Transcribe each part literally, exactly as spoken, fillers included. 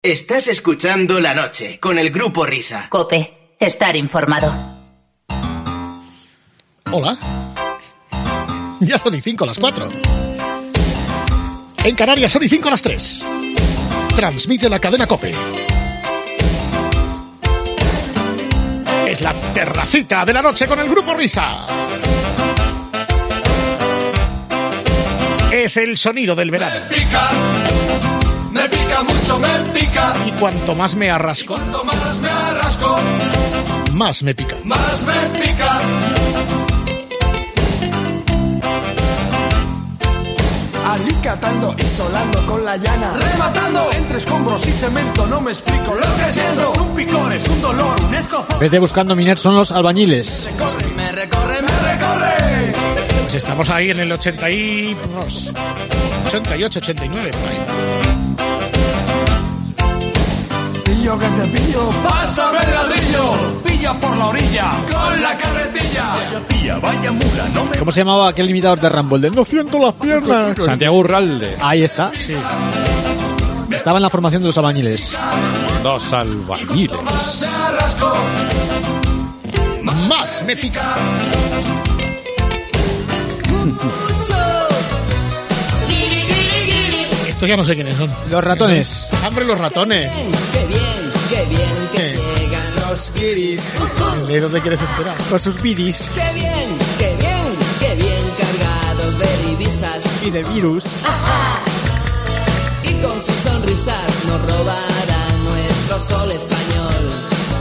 Estás escuchando La Noche con el Grupo Risa. COPE. Estar informado. Hola. Ya son y cinco las cuatro. En Canarias son y cinco las tres. Transmite la cadena COPE. Es la terracita de la noche con el Grupo Risa. Es el sonido del verano. Me pica, me pica mucho, me pica. Y cuanto más me arrasco, Cuanto más me arrasco, más me pica. más me pica. Alicatando y solando con la llana, Rematando entre escombros y cemento, no me explico lo que siento. Es un picor, es un dolor, un escozor. Vete buscando, Miner, son los albañiles. Recorre, me recorre, me recorre. Pues estamos ahí en el ochenta y... pues, ochenta y ocho, ochenta y nueve, por ahí. pillo que te pillo. Pásame el ladrillo, pilla por la orilla, con la carretilla. Vaya tía, vaya mula, no me... ¿Cómo se llamaba aquel imitador de Rambo? El de no siento las piernas. Santiago Urralde. Ahí está. Sí. Estaba en la formación de los albañiles. Dos albañiles. Más me arrasco, Más me pica. Estos ya no sé quiénes son. Los ratones. ¡Hambre los ratones! Qué bien, qué bien que ¿Qué? llegan los guiris. ¿De dónde quieres enterar? Con sus bidis. Qué bien, qué bien, qué bien cargados de divisas. Y de virus. Y con sus sonrisas nos robarán nuestro sol español.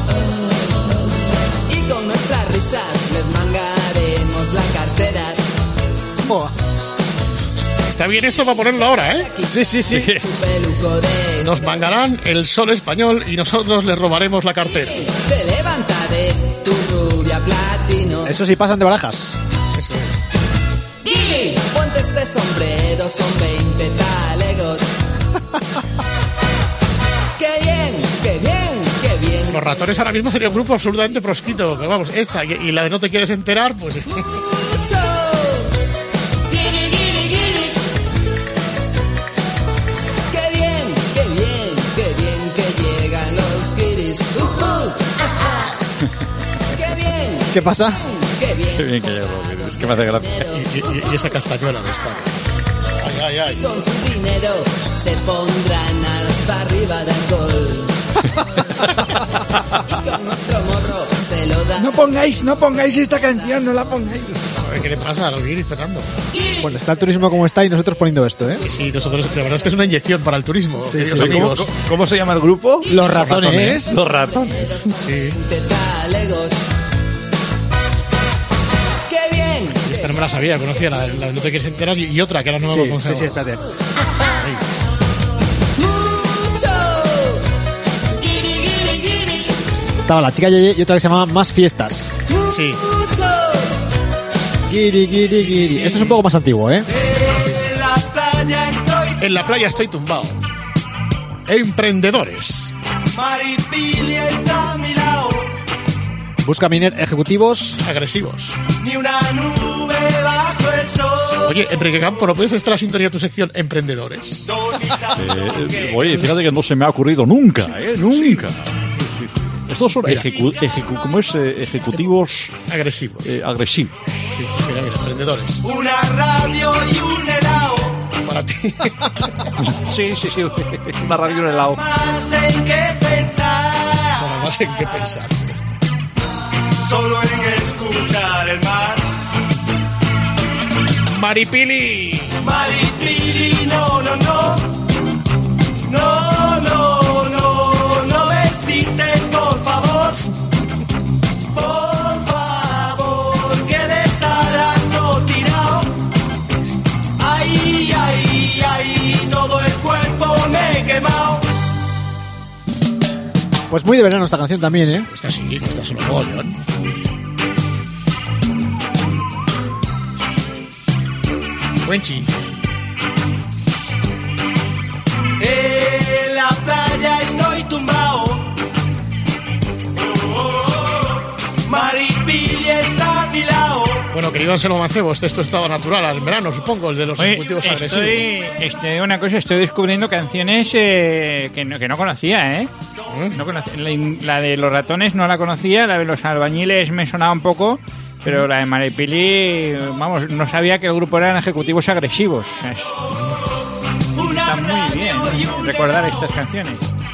Oh. Y con nuestras risas les mangaremos la cartera. Buah. Está bien esto para ponerlo ahora, ¿eh? Sí, sí, sí. Tu peluco de... Nos mangarán el sol español y nosotros les robaremos la cartera. Te levantaré tu rubia platino. Eso sí, pasan de barajas. Eso es. Guiri, ponte este sombrero, son veinte talegos. ¡Qué bien, qué bien, qué bien! Los ratones ahora mismo sería un grupo absolutamente proscrito. Pero vamos, esta y y la de no te quieres enterar, pues... Mucho. Guiri, guiri, guiri. ¡Qué bien, qué bien, qué bien que llegan los guiris! Uh, uh, ah, ah. ¡Qué bien, ¿Qué pasa? qué bien! Qué bien que llega, es que me hace gracia. Y, y- y esa castañuela de España. Ay, ay, ay. Con su dinero se pondrán hasta arriba de alcohol. Y con nuestro morro se lo dan. No pongáis, no pongáis esta canción, no la pongáis. A ver qué le pasa a los guiris, Fernando. Bueno, está el turismo como está y nosotros poniendo esto, ¿eh? Y sí, nosotros, la verdad es que es una inyección para el turismo. queridos sí. amigos. ¿Cómo, cómo se llama el grupo? Los ratones. Los ratones. Sí. veinte talegos. ¡Qué bien! Y esta no me la sabía, conocía la, la de no te quieres enterar y, y otra que ahora no me Sí, voy a sí, sí, espérate. ¡Mucho! Guiri, guiri, guiri. Estaba la chica Yeye y otra que se llamaba Más Fiestas. Sí. Mucho. Guiri, guiri, guiri. Esto es un poco más antiguo, ¿eh? en la playa estoy. En la playa estoy tumbado. Emprendedores. Maripilia está a mi lado. Busca Miner ejecutivos. Agresivos. Ni una nube bajo el sol. Oye, Enrique Campo, ¿no puedes estar a la sintonía de tu sección Emprendedores? Eh, oye, fíjate que no se me ha ocurrido nunca, ¿eh? Nunca. Sí, sí, sí. Estos son Mira. ejecu ejecu ¿cómo es? Eh, ejecutivos Agresivos. eh, agresivos. Sí, mira, mira, emprendedores. Una radio y un helado. Para ti. Sí, sí, sí. Una radio en el lado. Más en qué pensar. Nada más en qué pensar. Solo en escuchar el mar. Maripili. Maripili, no, no, no. No, no, no. No me excites, por favor. Por favor, que de estar tirado. Ay, ay, ay, todo el cuerpo me he quemado. Pues muy de verano esta canción también, ¿eh? Esta sí, esta es un mogollón. Buenchi. En la playa estoy tumbado. Oh, oh, oh. Maripili está a mi lado. Bueno, que querido Anselmo Mancebo, este es tu estado natural en verano, supongo, el de los Oye, ejecutivos estoy, agresivos. estoy, una cosa, estoy descubriendo canciones eh, que, no, que no conocía, ¿eh? ¿Eh? No conocía. La, la de los ratones no la conocía, la de los albañiles me sonaba un poco, pero la de Maripili, vamos, no sabía que el grupo eran ejecutivos agresivos. Es, está muy bien, ¿no? Recordar estas canciones.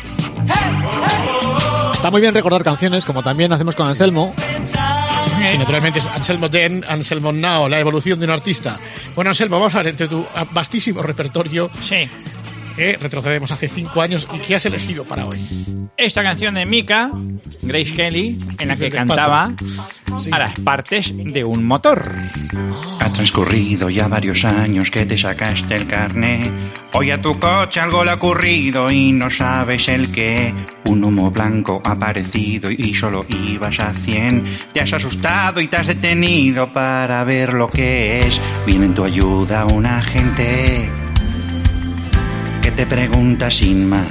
Está muy bien recordar canciones, como también hacemos con Anselmo. Sí, naturalmente es Anselmo Then, Anselmo Now, la evolución de un artista. Bueno, Anselmo, vamos a ver, entre tu vastísimo repertorio, sí. eh, retrocedemos hace cinco años, ¿y qué has elegido para hoy? Esta canción de Mika, Grace Kelly, en la que cantaba sí. a las partes de un motor. Ha transcurrido ya varios años que te sacaste el carné. Hoy a tu coche algo le ha ocurrido y no sabes el qué. Un humo blanco ha aparecido y solo ibas a cien. Te has asustado y te has detenido para ver lo que es. Viene en tu ayuda un agente que te pregunta sin más: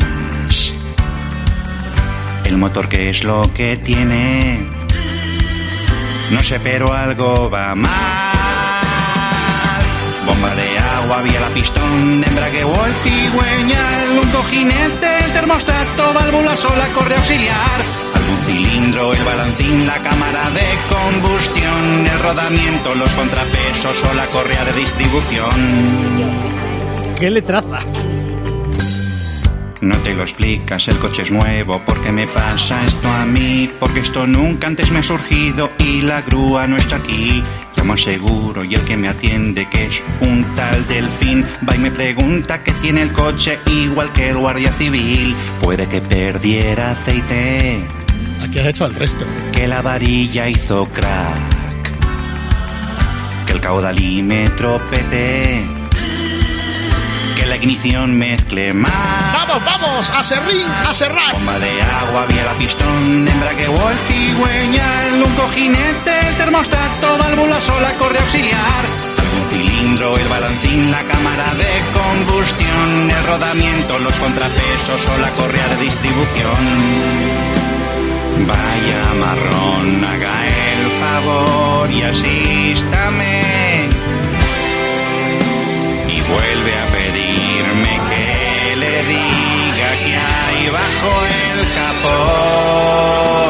¿el motor qué es lo que tiene? No sé, pero algo va mal. Bomba de agua, vía la pistón, embrague o el cigüeña, el un cojinete, el termostato, válvula sola, correa auxiliar, algún cilindro, el balancín, la cámara de combustión, el rodamiento, los contrapesos o la correa de distribución. ¿Qué le traza? No te lo explicas, el coche es nuevo. ¿Por qué me pasa esto a mí? Porque esto nunca antes me ha surgido y la grúa no está aquí. Llamo al seguro y el que me atiende, que es un tal Delfín, va y me pregunta qué tiene el coche, igual que el guardia civil. Puede que perdiera aceite, Aquí has hecho el resto. que la varilla hizo crack, que el caudalímetro pete, que la ignición mezcle más. ¡Vamos, vamos! ¡A serrín, a serrar! Bomba de agua, vía la pistón, embrague o el cigüeña, el un cojinete, el termostato, válvula sola, correa auxiliar, algún cilindro, el balancín, la cámara de combustión, el rodamiento, los contrapesos o la correa de distribución. Vaya marrón, haga el favor y asístame, y vuelve a pedirme que le diga que hay bajo el capó.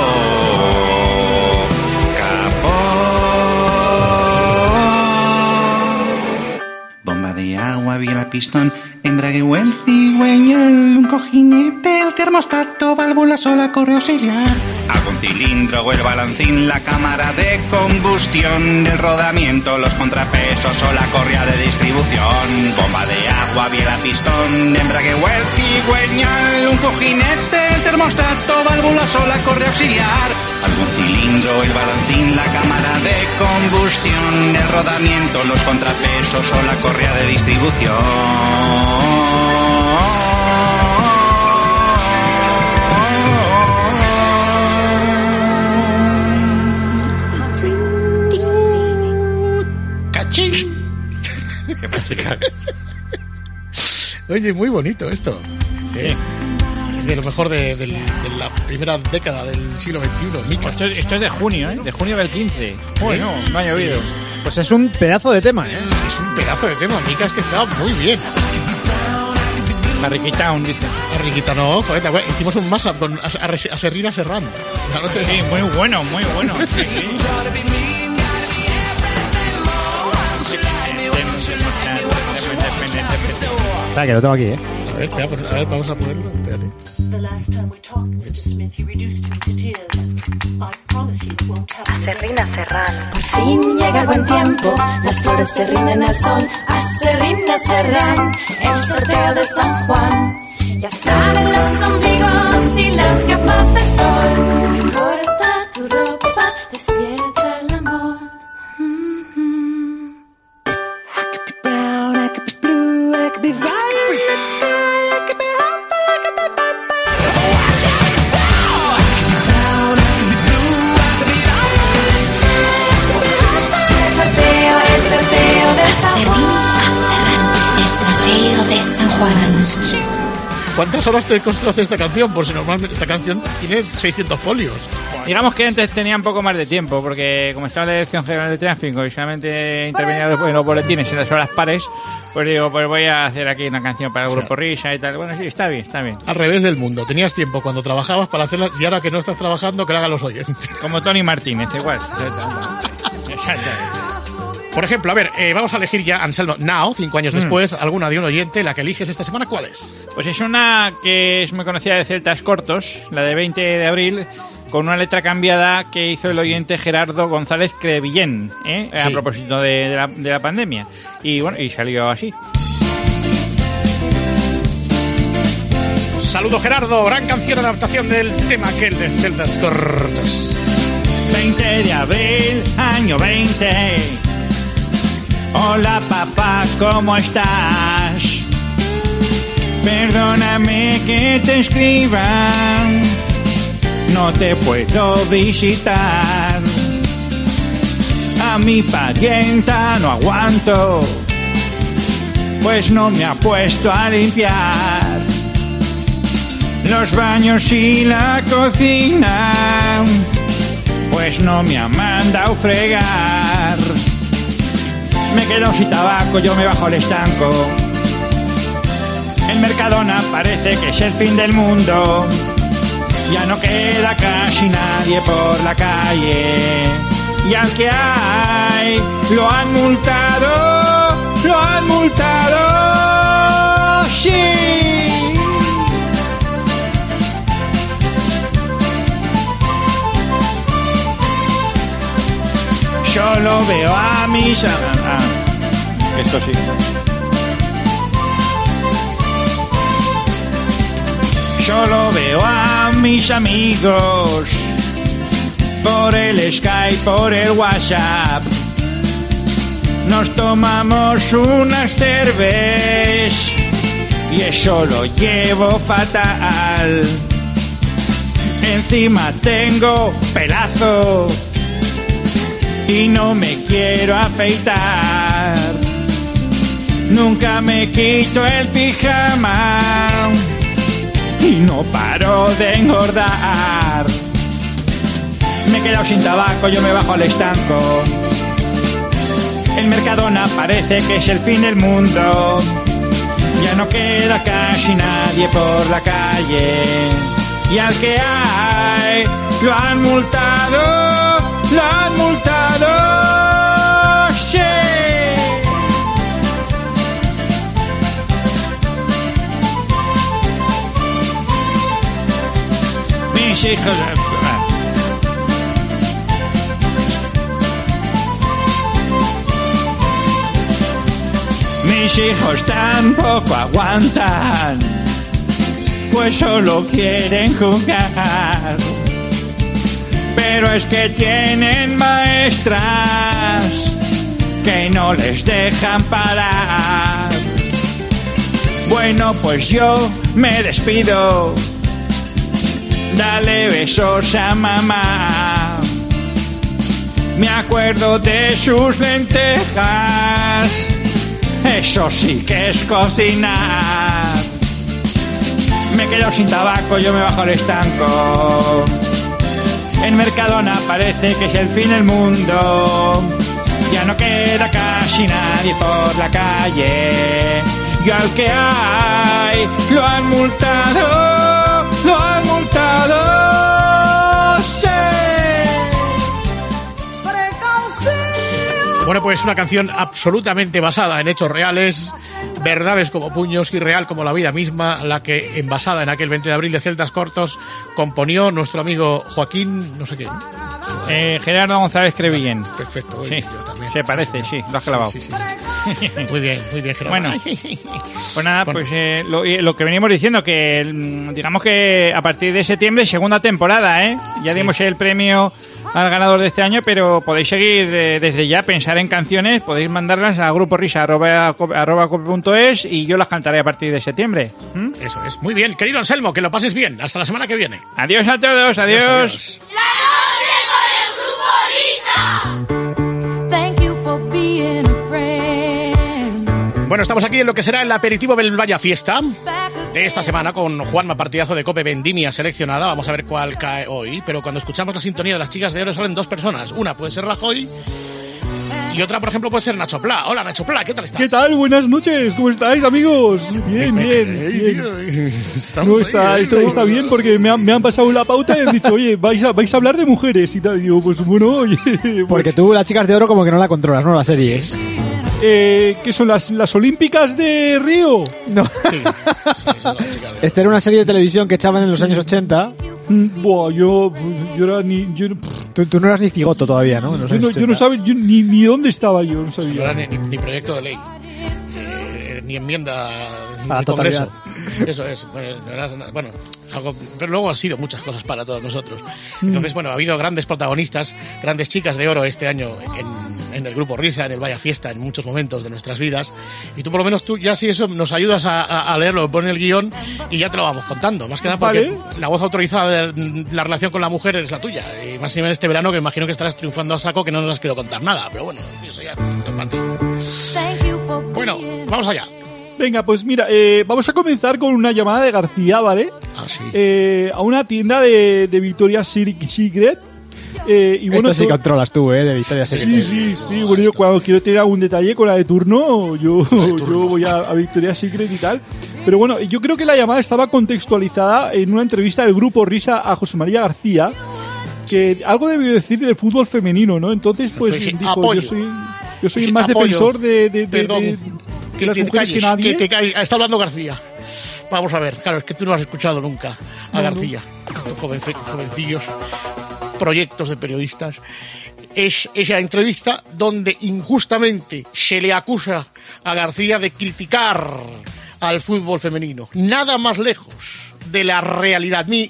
Capó. Bomba de agua, vía la pistón, embrague o el cigüeña, un cojinete, el termostato, válvula sola, correa auxiliar, algún cilindro o el balancín, la cámara de combustión, el rodamiento, los contrapesos o la correa de distribución. Bomba de agua, vía la pistón, embrague o el cigüeñal, un cojinete, el termostato, válvula sola, correa auxiliar, algún cilindro, el balancín, la cámara de combustión, el rodamiento, los contrapesos o la correa de distribución. Qué práctica. Oye, muy bonito esto. ¿Eh? Es de lo mejor de, de, de la primera década del siglo veintiuno. Mika. Esto, esto es de junio, ¿eh? De junio del quince. Bueno, ¿eh? No ha llovido. Sí. Pues es un pedazo de tema, ¿eh? Es un pedazo de tema. Mika, es que estaba muy bien. A Ricky Town, dice. A Ricky Town, no, joder, hicimos un mashup con a, a, a Serrín a Serrán. La noche sí, de... muy bueno, muy bueno. Sí, sí. Espera, que lo tengo aquí, ¿eh? A ver, espera, pues, a ver, vamos a ponerlo. Espérate. A Serrín, a Serrán. Por fin llega el buen tiempo, las flores se rinden al sol. A Serrín, a Serrán, el sorteo de San Juan. Ya salen los ombligos y las gafas de sol. Corta tu ropa, despierta el amor. San Juan. ¿Cuántas horas te costó hacer esta canción? Por si normalmente esta canción tiene seiscientos folios. Digamos que antes tenía un poco más de tiempo, porque como estaba en la Dirección General de Tráfico y solamente intervenía en los boletines en las horas pares, pues digo, pues voy a hacer aquí una canción para el Grupo o sea, Risa y tal. Bueno, sí, está bien, está bien. Al revés del mundo. Tenías tiempo cuando trabajabas para hacerlas y ahora que no estás trabajando, que lo hagan los oyentes. Como Tony Martínez, igual. Exacto. Por ejemplo, a ver, eh, vamos a elegir ya Anselmo Now, cinco años mm. después, alguna de un oyente. La que eliges esta semana, ¿cuál es? Pues es una que es muy conocida de Celtas Cortos, la de veinte de abril, con una letra cambiada que hizo el oyente Gerardo González Crevillén, ¿eh? Sí. A propósito de, de, la, de la pandemia. Y bueno, y salió así. Saludo, Gerardo, gran canción, adaptación del tema aquel de Celtas Cortos. veinte de abril, año veinte. Hola papá, ¿cómo estás? Perdóname que te escriba, no te puedo visitar. A mi parienta no aguanto, pues no me ha puesto a limpiar los baños y la cocina, pues no me ha mandado fregar. Me quedo sin tabaco, yo me bajo al estanco. El Mercadona parece que es el fin del mundo. Ya no queda casi nadie por la calle. Y al que hay, lo han multado, lo han multado, sí. Solo veo a mis... Ah, ah, esto sí. Solo veo a mis amigos por el Skype, por el WhatsApp. Nos tomamos unas cervezas y eso lo llevo fatal. Encima tengo pelazo y no me quiero afeitar. Nunca me quito el pijama y no paro de engordar. Me he quedado sin tabaco, yo me bajo al estanco. El Mercadona parece que es el fin del mundo. Ya no queda casi nadie por la calle. Y al que hay, lo han multado, lo han multado, sí. Mis hijos... Mis hijos tampoco aguantan, pues solo quieren jugar. Pero es que tienen maestras que no les dejan parar. Bueno, pues yo me despido. Dale besos a mamá. Me acuerdo de sus lentejas. Eso sí que es cocinar. Me quedo sin tabaco, yo me bajo al estanco. En Mercadona parece que es el fin del mundo. Ya no queda casi nadie por la calle. Y al que hay, lo han multado, lo han multado, sí. Bueno, pues una canción absolutamente basada en hechos reales, verdades como puños y real como la vida misma, la que, envasada en aquel veinte de abril de Celtas Cortos, componió nuestro amigo Joaquín, no sé qué. Eh, Gerardo González Crevillén. Perfecto, sí. Yo también. Se parece, sí, sí, lo has clavado. Sí, sí, sí, sí. Muy bien, muy bien, Gerardo. Bueno, pues nada, bueno. pues eh, lo, lo que venimos diciendo, que digamos que a partir de septiembre, segunda temporada, ¿eh? Ya sí. dimos el premio al ganador de este año, pero podéis seguir eh, desde ya, pensar en canciones, podéis mandarlas a grupo risa arroba cope punto es y yo las cantaré a partir de septiembre. ¿Mm? Eso es, muy bien. Querido Anselmo, que lo pases bien. Hasta la semana que viene. Adiós a todos, adiós. adiós, adiós. La noche con el grupo Risa. Thank you for being a friend. Bueno, estamos aquí en lo que será el aperitivo del Vaya Fiesta. de esta semana con Juanma, partidazo de Cope Vendimia seleccionada. Vamos a ver cuál cae hoy. Pero cuando escuchamos la sintonía de las chicas de oro salen dos personas. Una puede ser Rajoy y otra, por ejemplo, puede ser Nacho Pla. Hola, Nacho Pla, ¿qué tal estás? ¿Qué tal? Buenas noches, ¿cómo estáis, amigos? Bien, bien, bien. No, está, esto está bien porque me han, me han pasado la pauta y han dicho, oye, vais a, vais a hablar de mujeres y tal. Y digo, pues bueno, oye... Pues, porque tú las chicas de oro como que no la controlas, ¿no? La serie. Sí, eh, ¿Qué son las, las Olímpicas de Río? No. Sí, sí, esta era una serie de televisión que echaban en los años ochenta. Buah, yo, yo era ni... Yo, tú, tú no eras ni cigoto todavía, ¿no? Yo no, yo no sabía yo ni, ni dónde estaba yo, no sabía. No era ni, ni, ni proyecto de ley, eh, ni enmienda para ni Congreso. Eso es, bueno, bueno algo, pero luego han sido muchas cosas para todos nosotros. Entonces, bueno, ha habido grandes protagonistas, grandes chicas de oro este año en, en el Grupo Risa, en el Vaya Fiesta, en muchos momentos de nuestras vidas. Y tú, por lo menos, tú ya si eso nos ayudas a, a, a leerlo, poner el guión y ya te lo vamos contando. Más que nada porque ¿vale? La voz autorizada de la relación con la mujer es la tuya. Y más en este verano, que imagino que estarás triunfando a saco, que no nos has querido contar nada. Pero bueno, eso ya es para ti. Bueno, vamos allá. Venga, pues mira, eh, vamos a comenzar con una llamada de García, ¿vale? Ah, sí. Eh, a una tienda de, de Victoria's Secret. Eh, y bueno, esto sí tú... controlas tú, ¿eh? De Victoria's Secret. Sí, sí, sí. Bueno, yo cuando quiero tener algún detalle con la de turno, yo, de turno. yo voy a, a Victoria's Secret y tal. Pero bueno, yo creo que la llamada estaba contextualizada en una entrevista del Grupo Risa a José María García, que algo debió decir del fútbol femenino, ¿no? Entonces, pues sí, dijo, apoyo. yo soy, yo soy sí, el más apoyo. defensor de... de, de, Perdón. de Que, que las que mujeres calles, que nadie. que te calles. Está hablando García. Vamos a ver, claro, es que tú no has escuchado nunca a no, García. No. Jovenci, jovencillos, proyectos de periodistas. Es esa entrevista donde injustamente se le acusa a García de criticar al fútbol femenino. Nada más lejos de la realidad. Mi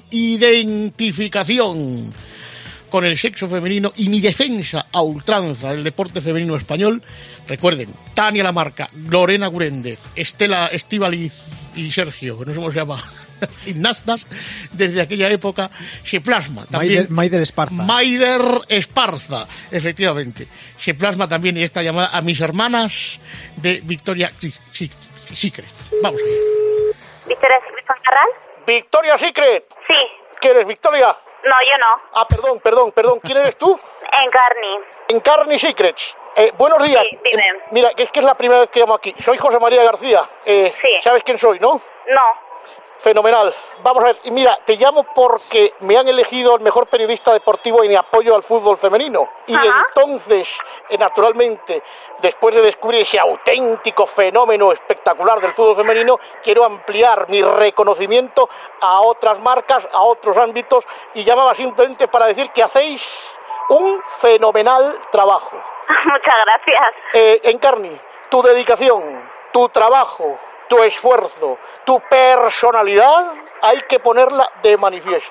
identificación con el sexo femenino y mi defensa a ultranza del deporte femenino español. Recuerden, Tania Lamarca, Lorena Guréndez, Estela Estíbaliz y Sergio, que no sé cómo se llama, gimnastas, desde aquella época se plasma también. Maider Esparza. Maider Esparza, efectivamente. Se plasma también esta llamada a mis hermanas de Victoria's Secret. Vamos allá. ¿Victoria's Secret Foncarral? ¿Victoria's Secret? Sí. ¿Quién eres, Victoria? No, yo no. Ah, perdón, perdón, perdón. ¿Quién eres tú? Encarni. Encarni Secrets. Eh, buenos días. Sí, dime. Eh, mira, que es que es la primera vez que llamo aquí. Soy José María García. Eh, sí. ¿Sabes quién soy, no? No. Fenomenal. Vamos a ver, y mira, te llamo porque me han elegido el mejor periodista deportivo en apoyo al fútbol femenino. Y Ajá. entonces, eh, naturalmente, después de descubrir ese auténtico fenómeno espectacular del fútbol femenino, quiero ampliar mi reconocimiento a otras marcas, a otros ámbitos, y llamaba simplemente para decir que hacéis un fenomenal trabajo. Muchas gracias. Eh, Encarni, tu dedicación, tu trabajo, tu esfuerzo, tu personalidad, hay que ponerla de manifiesto.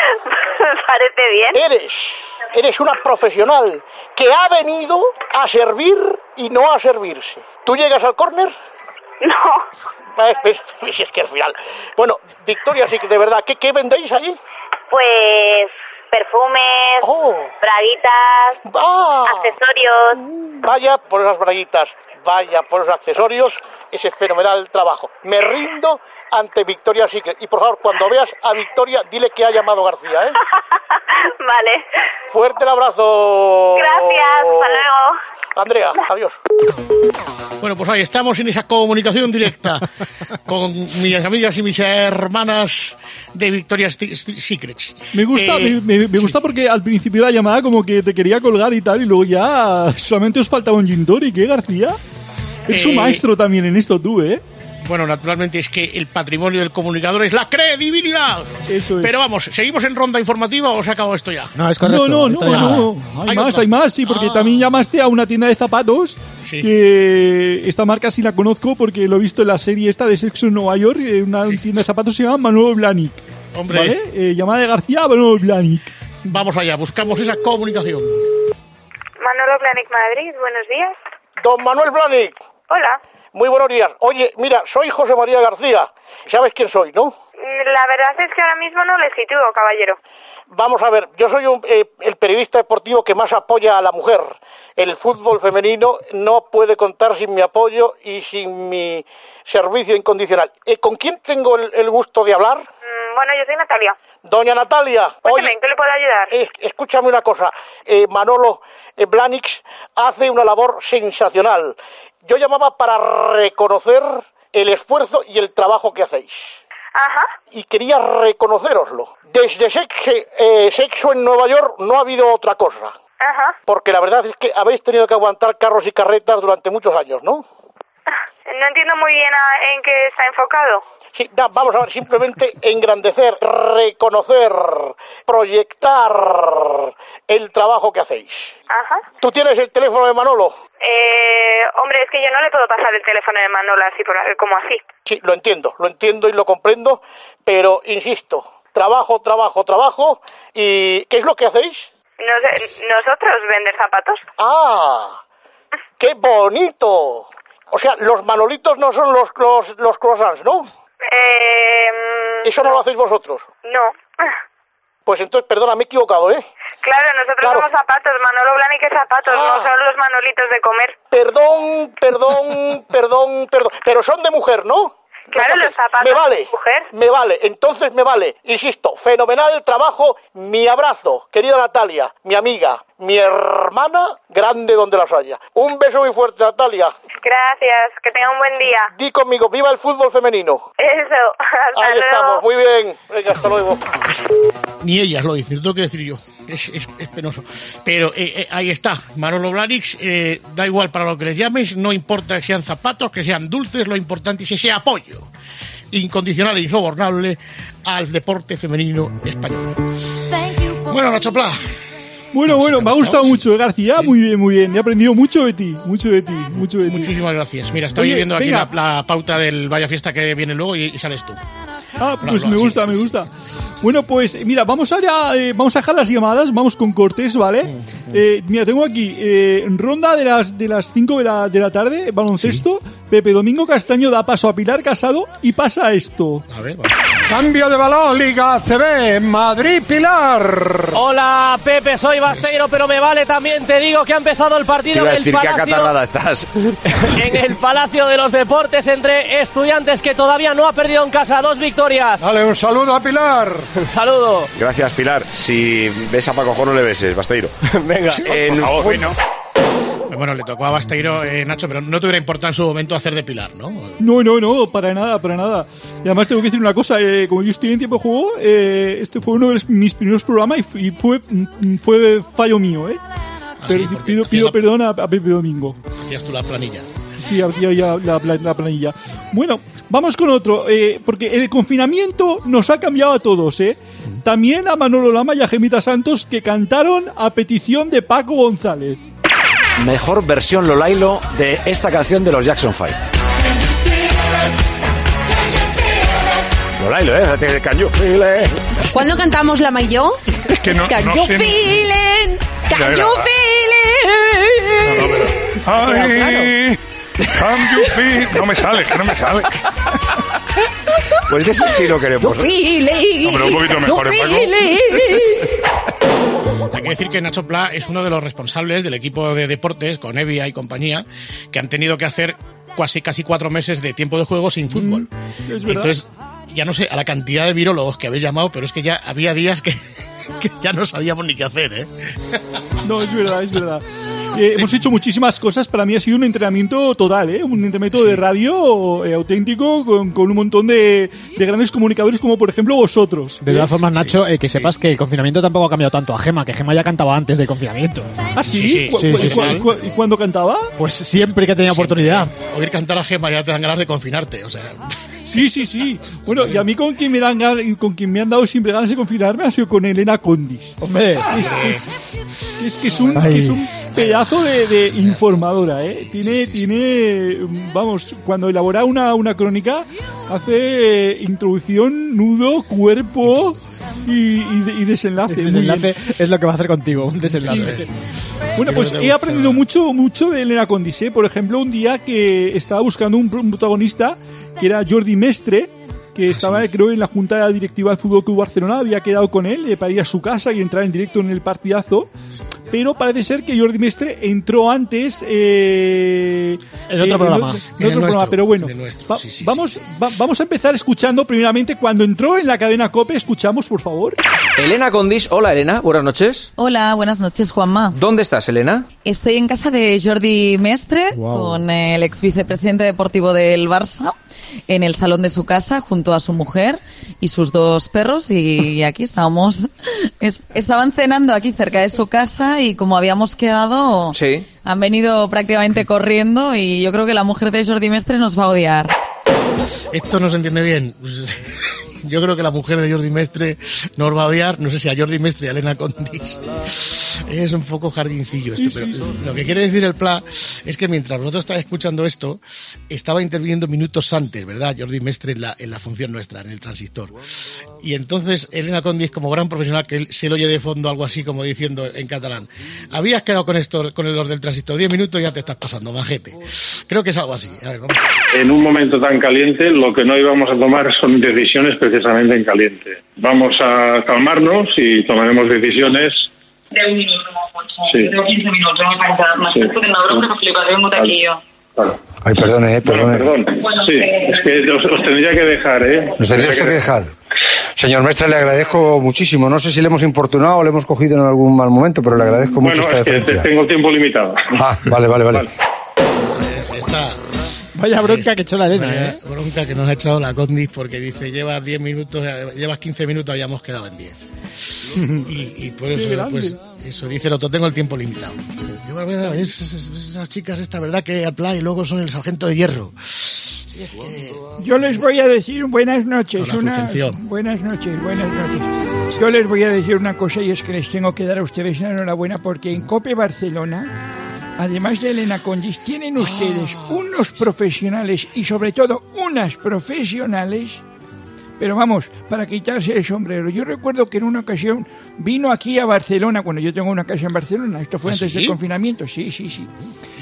Me parece bien. Eres, eres una profesional que ha venido a servir y no a servirse. ¿Tú llegas al córner? No. Es, es, es que es real. Bueno, Victoria, sí que de verdad, ¿qué, qué vendéis ahí? Pues perfumes, oh. braguitas, ah. accesorios. Vaya por esas braguitas, vaya por esos accesorios, ese fenomenal trabajo. Me rindo ante Victoria's Secret. Y por favor, cuando veas a Victoria, dile que ha llamado García, ¿eh? Vale. Fuerte el abrazo. Gracias, hasta luego. Andrea, adiós. Bueno, pues ahí estamos en esa comunicación directa con mis amigas y mis hermanas de Victoria's Secret. Me gusta, eh, me, me, me gusta sí. Porque al principio de la llamada como que te quería colgar y tal, y luego ya solamente os faltaba un gin tonic, ¿eh, García? Eres eh, un maestro también en esto tú, ¿eh? Bueno, naturalmente es que el patrimonio del comunicador es la credibilidad. Eso es. Pero vamos, ¿seguimos en ronda informativa o se ha acabado esto ya? No, es correcto. No, no, no, no. Hay, hay más, otra? hay más, sí, porque ah. también llamaste a una tienda de zapatos, sí. que esta marca sí la conozco porque lo he visto en la serie esta de Sexo en Nueva York, una sí. tienda de zapatos se llama Manuel Blahnik. Hombre. ¿Vale? Eh, llamada de García, Manuel Blahnik. Vamos allá, buscamos esa comunicación. Manuel Blahnik Madrid, buenos días. Don Manuel Blahnik. Hola. Muy buenos días. Oye, mira, soy José María García. ¿Sabes quién soy, no? La verdad es que ahora mismo no le sitúo, caballero. Vamos a ver, yo soy un, eh, el periodista deportivo que más apoya a la mujer. El fútbol femenino no puede contar sin mi apoyo y sin mi servicio incondicional. Eh, ¿Con quién tengo el, el gusto de hablar? Mm, bueno, yo soy Natalia. Doña Natalia. Cuénteme, oye, ¿en qué le puedo ayudar? Eh, escúchame una cosa. Eh, Manolo eh, Blahniks hace una labor sensacional. Yo llamaba para reconocer el esfuerzo y el trabajo que hacéis. Ajá. Y quería reconocéroslo. Desde sexo, eh, sexo en Nueva York no ha habido otra cosa. Ajá. Porque la verdad es que habéis tenido que aguantar carros y carretas durante muchos años, ¿no? No entiendo muy bien a, en qué está enfocado. Sí, no, vamos a ver, simplemente engrandecer, reconocer, proyectar el trabajo que hacéis. Ajá. ¿Tú tienes el teléfono de Manolo? Eh, hombre, es que yo no le puedo pasar el teléfono de Manolo así por, como así. Sí, lo entiendo, lo entiendo y lo comprendo, pero insisto, trabajo, trabajo, trabajo, ¿y qué es lo que hacéis? Nos, nosotros vender zapatos. ¡Ah! ¡Qué bonito! O sea, los manolitos no son los, los, los croissants, ¿no? Eh, ¿Eso no, no lo hacéis vosotros? No. Pues entonces, perdona, me he equivocado, ¿eh? Claro, nosotros claro. somos zapatos, Manolo Blahniks es zapatos, ah. no son los manolitos de comer. Perdón, perdón, perdón, perdón, pero son de mujer, ¿no? Claro, entonces, los zapatos me vale, de mujer. Me vale, entonces me vale. Insisto, fenomenal el trabajo, mi abrazo, querida Natalia, mi amiga, mi hermana, grande donde las haya. Un beso muy fuerte, Natalia. Gracias, que tenga un buen día. Di conmigo, viva el fútbol femenino. Eso, hasta Ahí luego. estamos, muy bien. Venga, hasta luego. Ni ellas lo dicen, lo tengo que decir yo. Es, es, es penoso. Pero eh, eh, ahí está, Manolo Blahniks, eh, da igual para lo que les llames, no importa que sean zapatos, que sean dulces, lo importante es ese apoyo incondicional e insobornable al deporte femenino español. Bueno, Nacho Pla. Bueno, bueno, me ha gustado mucho, García, sí. Muy bien, muy bien. He aprendido mucho de ti, mucho de ti, mucho de ti. Muchísimas gracias. Mira, estoy Oye, viendo aquí la, la pauta del Vaya Fiesta que viene luego y, y sales tú. Ah, pues me gusta, me gusta. Bueno, pues mira, vamos a, eh, vamos a dejar las llamadas, vamos con cortes, ¿vale? Mm, mm. Eh, mira, tengo aquí eh, ronda de las de las cinco de la, de la tarde, baloncesto. ¿Sí? Pepe Domingo Castaño da paso a Pilar Casado y pasa esto. A ver, vamos. Cambio de balón, Liga A C B, Madrid-Pilar. Hola, Pepe, soy Basteiro, pero me vale también, te digo que ha empezado el partido en el decir Palacio. Que acatarrada estás. En el Palacio de los Deportes entre Estudiantes, que todavía no ha perdido en casa, dos victorias. Dale, un saludo a Pilar. Un saludo. Gracias, Pilar. Si ves a Paco Jo, no le beses, Basteiro. Venga, en por favor, bueno. Bueno, le tocó a Basteiro, eh, Nacho, pero no te hubiera importado en su momento hacer de Pilar, ¿no? No, no, no, para nada, para nada. Y además tengo que decir una cosa, eh, como yo estoy en tiempo de juego, eh, este fue uno de los, mis primeros programas y fue, fue fallo mío, ¿eh? Ah, pero, sí, pido pido la... perdón a, a Pepe Domingo. Hacías tú la planilla. Sí, hacía ya la, la, la planilla. Bueno, vamos con otro, eh, porque el confinamiento nos ha cambiado a todos, ¿eh? También a Manolo Lama y a Gemita Santos, que cantaron a petición de Paco González. Mejor versión Lolailo de esta canción de los Jackson Five. Lolailo, ¿eh? Can you feel it? ¿Cuándo cantamos Lama y yo? Es que no, Can no you sé feel it? Can you feel it? Ay, can you feel... No me sale, que no me sale. Pues de ese estilo queremos. You feel it. No, pero un poquito mejor, you ¿eh, feel it. Hay que decir que Nacho Pla es uno de los responsables del equipo de deportes con Evia y compañía que han tenido que hacer casi casi cuatro meses de tiempo de juego sin fútbol. Mm, es verdad. Entonces, ya no sé a la cantidad de virólogos que habéis llamado, pero es que ya había días que, que ya no sabíamos ni qué hacer, ¿eh? No, es verdad, es verdad. Eh, hemos hecho muchísimas cosas. Para mí ha sido un entrenamiento total, ¿eh? Un entrenamiento sí. de radio eh, auténtico con, con un montón de, de grandes comunicadores como por ejemplo vosotros. De todas formas, Nacho, eh, que sepas que el confinamiento tampoco ha cambiado tanto a Gema, que Gema ya cantaba antes del confinamiento. ¿Ah, sí? Sí, sí, ¿Cu- sí, cu- sí, cu- sí. cu- ¿Y cuándo cantaba? Pues siempre que tenía Siempre. oportunidad. Oír cantar a Gema ya te dan ganas de confinarte, o sea... Sí, sí, sí. Bueno, y a mí con quien me dan gan- con quien me han dado siempre ganas de confinarme ha sido con Elena Condis. Hombre, es, es, es que es un, que es un pedazo de, de informadora, ¿eh? Tiene, sí, sí, sí. tiene, vamos, cuando elabora una, una crónica hace introducción, nudo, cuerpo y, y, y desenlace. El desenlace es lo que va a hacer contigo, un desenlace. Sí. Bueno, pues he aprendido mucho, mucho de Elena Condis, ¿eh? Por ejemplo, un día que estaba buscando un, un protagonista que era Jordi Mestre, que estaba, creo, en la junta directiva del Fútbol Club Barcelona, había quedado con él eh, para ir a su casa y entrar en directo en el partidazo. Pero parece ser que Jordi Mestre entró antes eh, en otro eh, programa. En, en otro programa, nuestro, pero bueno, va, sí, sí, vamos, sí. Va, vamos a empezar escuchando primeramente cuando entró en la cadena COPE. Escuchamos, por favor. Elena Condis. Hola, Elena. Buenas noches. Hola, buenas noches, Juanma. ¿Dónde estás, Elena? Estoy en casa de Jordi Mestre, wow. con el ex vicepresidente deportivo del Barça, en el salón de su casa, junto a su mujer y sus dos perros, y aquí estábamos, es, estaban cenando aquí cerca de su casa, y como habíamos quedado, sí. han venido prácticamente corriendo, y yo creo que la mujer de Jordi Mestre nos va a odiar. Esto no se entiende bien. Yo creo que la mujer de Jordi Mestre nos va a odiar, no sé si a Jordi Mestre y a Elena Condis. Es un poco jardincillo esto, sí, pero sí, sí. Lo que quiere decir el Pla es que mientras vosotros estáis escuchando esto, estaba interviniendo minutos antes, ¿verdad? Jordi Mestre en la, en la función nuestra, en el transistor. Y entonces Elena Condis, como gran profesional, que él se lo oye de fondo algo así como diciendo en catalán: habías quedado con esto, con los del transistor diez minutos y ya te estás pasando, majete. Creo que es algo así. A ver, vamos. En un momento tan caliente, lo que no íbamos a tomar son decisiones precisamente en caliente. Vamos a calmarnos y tomaremos decisiones. De un minuto, sí. De quince minutos, no me falta. Más sí. Que una bronca que flipas, un botequillo. Claro. Ay, perdone, eh, perdone. Bueno, perdón. Bueno, sí, eh, es que os, os tendría que dejar, ¿eh? Nos tendría que dejar. Señor Mestre, le agradezco muchísimo. No sé si le hemos importunado o le hemos cogido en algún mal momento, pero le agradezco mucho bueno, esta deferencia. Bueno, tengo tiempo limitado. Ah, vale, vale, vale. vale. Eh, está... Vaya bronca que echó la Elena, eh, ¿eh? Bronca que nos ha echado la Condis, porque dice, llevas diez minutos, llevas quince minutos, habíamos quedado en diez. Y, y por eso, pues, eso dice el otro, tengo el tiempo limitado. Yo, verdad, es, es, es, esas chicas, esta verdad que al play y luego son el sargento de hierro. Sí, es que... Yo les voy a decir buenas noches. Una, buenas noches, buenas noches. Yo les voy a decir una cosa, y es que les tengo que dar a ustedes la enhorabuena, porque en COPE Barcelona, además de Elena Condis, tienen ustedes unos profesionales y sobre todo unas profesionales, pero vamos, para quitarse el sombrero. Yo recuerdo que en una ocasión vino aquí a Barcelona, cuando yo tengo una casa en Barcelona, esto fue ¿Ah, antes sí? del confinamiento, sí, sí, sí.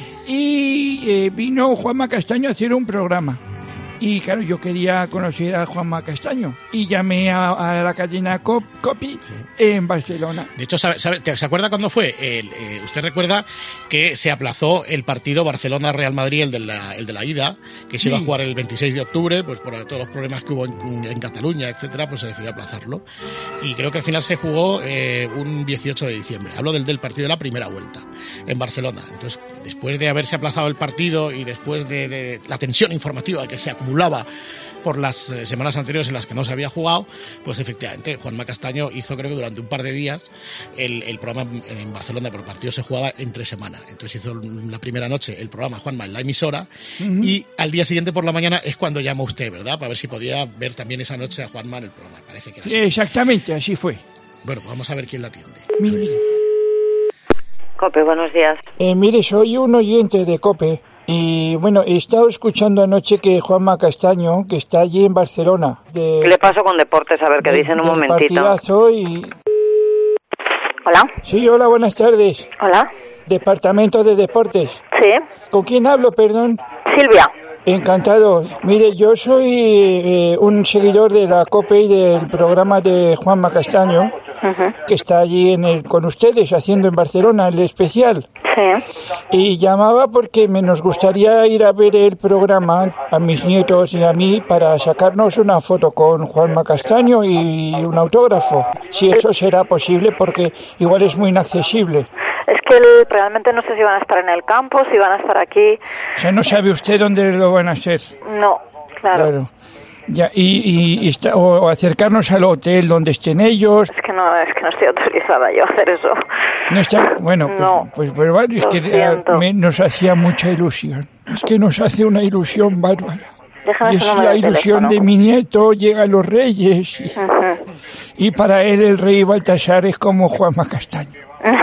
Y eh, vino Juanma Castaño a hacer un programa. Y claro, yo quería conocer a Juanma Castaño y llamé a, a la cadena Cop, Copi en Barcelona. De hecho, ¿sabe, sabe, ¿se acuerda cuándo fue? El, eh, usted recuerda que se aplazó el partido Barcelona-Real Madrid, el de la, el de la ida, que se sí. iba a jugar el veintiséis de octubre, pues por todos los problemas que hubo en, en Cataluña, etcétera, pues se decidió aplazarlo. Y creo que al final se jugó eh, un dieciocho de diciembre. Hablo del, del partido de la primera vuelta en Barcelona. Entonces, después de haberse aplazado el partido y después de, de la tensión informativa que se acumulaba por las semanas anteriores en las que no se había jugado, pues efectivamente Juanma Castaño hizo, creo que durante un par de días, el, el programa en Barcelona, pero el partido se jugaba entre semana. Entonces hizo la primera noche el programa Juanma en la emisora, uh-huh. y al día siguiente por la mañana es cuando llamó usted, ¿verdad? Para ver si podía ver también esa noche a Juanma en el programa. Parece que era así. Exactamente, así fue. Bueno, vamos a ver quién la atiende. Mire. Cope, buenos días. Eh, mire, soy un oyente de Cope. Y bueno, he estado escuchando anoche que Juanma Castaño, que está allí en Barcelona... De, ¿Qué le paso con Deportes? A ver, qué dicen un momentito. Partidazo y... ¿Hola? Sí, hola, buenas tardes. Hola. Departamento de Deportes. Sí. ¿Con quién hablo, perdón? Silvia. Encantado. Mire, yo soy eh, un seguidor de la COPE y del programa de Juanma Castaño, uh-huh. que está allí en el, con ustedes haciendo en Barcelona el especial. Sí. Y llamaba porque me nos gustaría ir a ver el programa a mis nietos y a mí para sacarnos una foto con Juanma Castaño y un autógrafo. Si eso será posible, porque igual es muy inaccesible. Es que el, realmente no sé si van a estar en el campo, si van a estar aquí. O sea, no sabe usted dónde lo van a hacer. No, claro. Claro. Ya, y, y, y está, o, o acercarnos al hotel donde estén ellos. Es que no, es que no estoy autorizada yo a hacer eso. No está, bueno, pues, no, pues, pues, pues es que a, me, nos hacía mucha ilusión. Es que nos hace una ilusión bárbara. Déjame y es la ilusión de, de mi nieto, llegan los reyes. Y, uh-huh. y para él el rey Baltasar es como Juanma Castaño.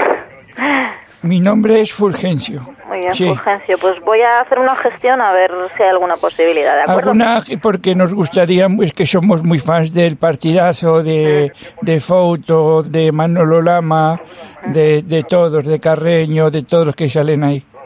Mi nombre es Fulgencio. Muy bien, sí. Fulgencio. Pues voy a hacer una gestión a ver si hay alguna posibilidad, ¿de acuerdo? Alguna, porque nos gustaría, es que somos muy fans del partidazo de, de Fouto, de Manolo Lama, de, de todos, de Carreño, de todos los que salen ahí.